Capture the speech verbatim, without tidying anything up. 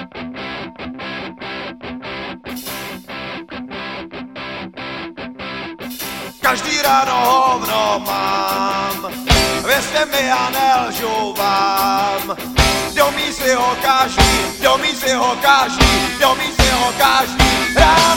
Každý ráno hovno mám, věřte mi, já nelžu vám. Domí si ho každý, domí si ho každý, domí si ho každý ráno.